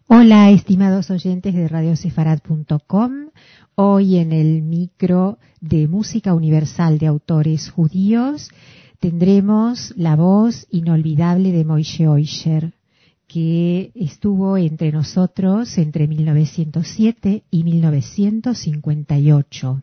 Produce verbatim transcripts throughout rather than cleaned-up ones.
Hola, estimados oyentes de radio sefarad punto com. Hoy en el micro de Música Universal de Autores Judíos tendremos la voz inolvidable de Moishe Oisher, que estuvo entre nosotros entre mil novecientos siete y mil novecientos cincuenta y ocho.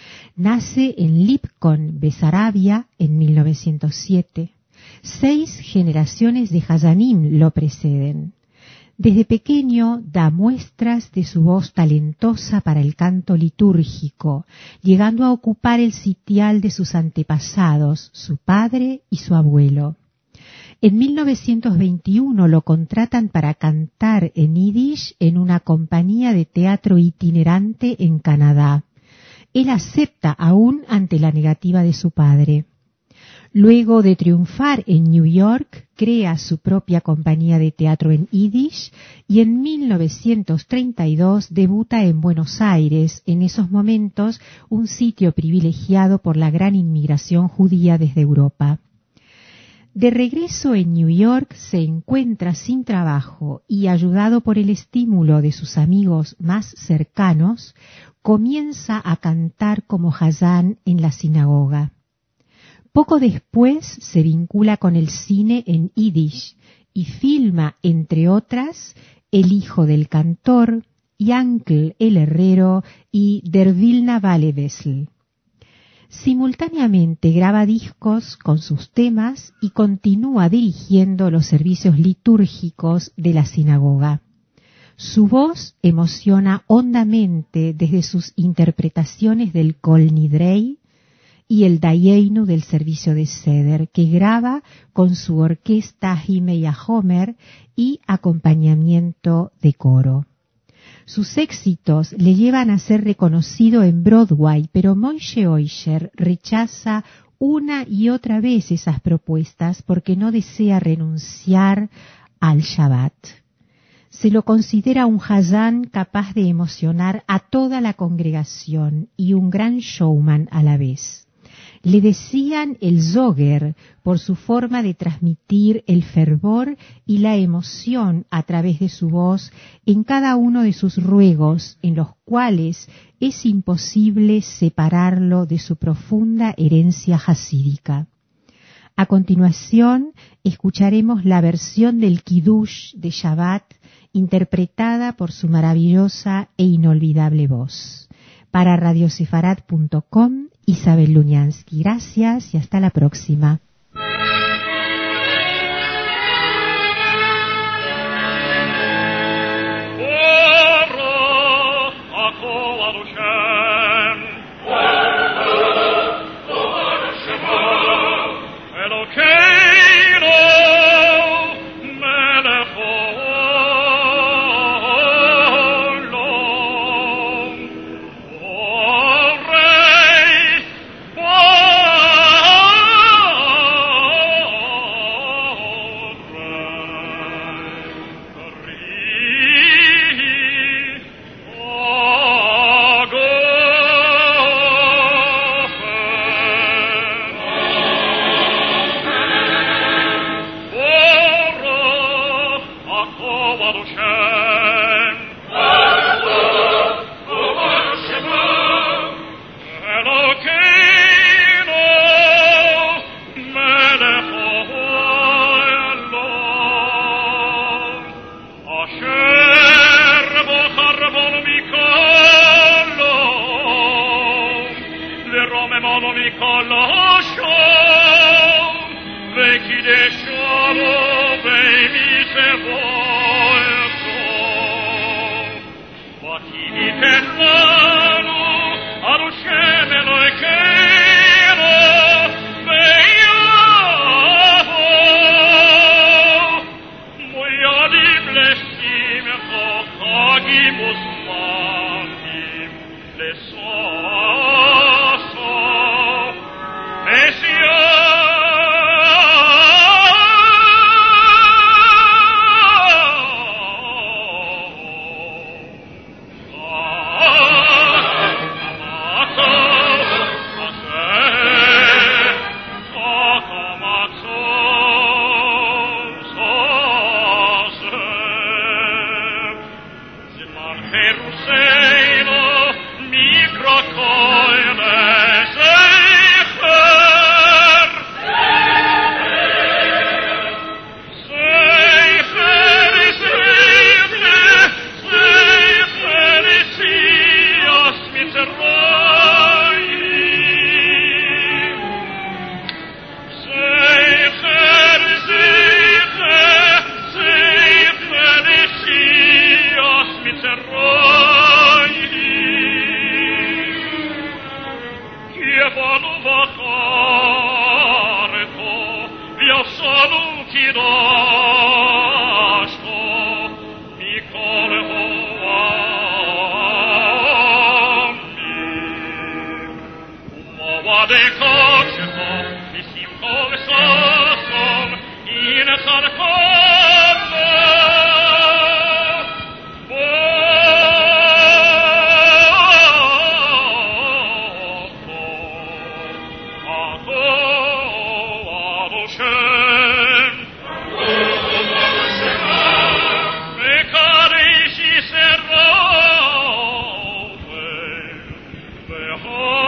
Nace en Lipkon, Besarabia, en mil novecientos siete. Seis generaciones de Hayanim lo preceden. Desde pequeño da muestras de su voz talentosa para el canto litúrgico, llegando a ocupar el sitial de sus antepasados, su padre y su abuelo. En mil novecientos veintiuno lo contratan para cantar en yiddish en una compañía de teatro itinerante en Canadá. Él acepta aún ante la negativa de su padre. Luego de triunfar en New York, crea su propia compañía de teatro en yiddish y en mil novecientos treinta y dos debuta en Buenos Aires, en esos momentos un sitio privilegiado por la gran inmigración judía desde Europa. De regreso en New York se encuentra sin trabajo y, ayudado por el estímulo de sus amigos más cercanos, comienza a cantar como Hazán en la sinagoga. Poco después se vincula con el cine en yiddish y filma, entre otras, El hijo del cantor, Yankel el herrero y Der Vilna Wallewesel. Simultáneamente graba discos con sus temas y continúa dirigiendo los servicios litúrgicos de la sinagoga. Su voz emociona hondamente desde sus interpretaciones del Kol Nidrei y el Dayenu del servicio de Seder, que graba con su orquesta Himei Homer y acompañamiento de coro. Sus éxitos le llevan a ser reconocido en Broadway, pero Moishe Oisher rechaza una y otra vez esas propuestas porque no desea renunciar al Shabbat. Se lo considera un Hazán capaz de emocionar a toda la congregación y un gran showman a la vez. Le decían el Zoger por su forma de transmitir el fervor y la emoción a través de su voz en cada uno de sus ruegos, en los cuales es imposible separarlo de su profunda herencia hasídica. A continuación, escucharemos la versión del Kiddush de Shabbat, interpretada por su maravillosa e inolvidable voz. Para radio sefarad punto com, Isabel Luñansky. Gracias y hasta la próxima. Oh